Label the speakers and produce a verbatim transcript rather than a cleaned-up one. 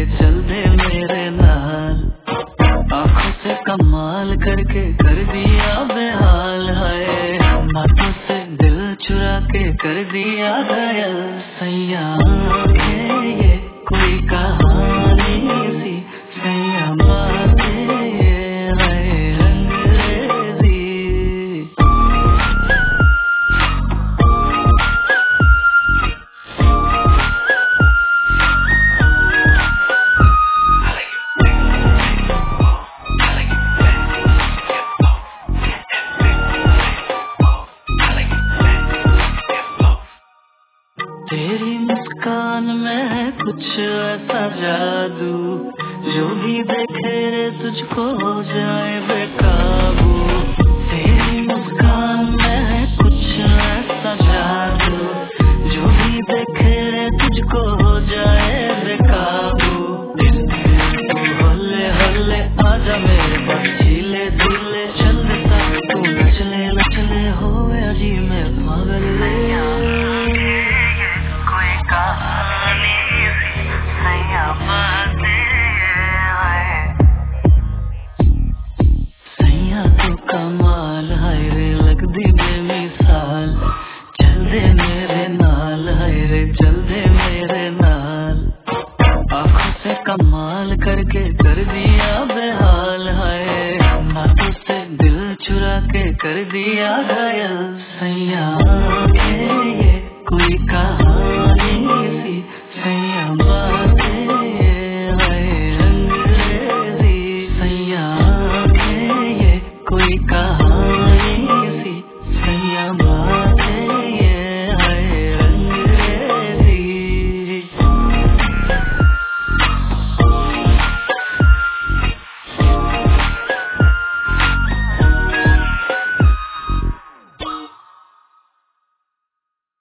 Speaker 1: चल दे मेरे नाल। आँखों से कमाल करके कर दिया बेहाल है, बातों से दिल चुरा के कर दिया घायल। सैया के ये कोई कहानी सी, सैया बातें ये है अंग्रेजी। तेरी मुस्कान में है कुछ ऐसा जादू, जो भी देखे रे तुझको हो जाए बेकाबू। तेरी मुस्कान में है कुछ ऐसा जादू, जो भी देखे रे तुझको हो जाए बेकाबू। हल्ले हल्ले आजा मेरे पास, झीले झीले चलता तू नचले नचले हो अजी मैं पागल रे। सैया तो कमाल हाय रे लग दी बेमिसाल, चल दे मेरे नाल हाय रे चल दे मेरे नाल। आँखों से कमाल करके कर दिया बेहाल है, बातों से दिल चुरा के कर दिया घायल। सैया के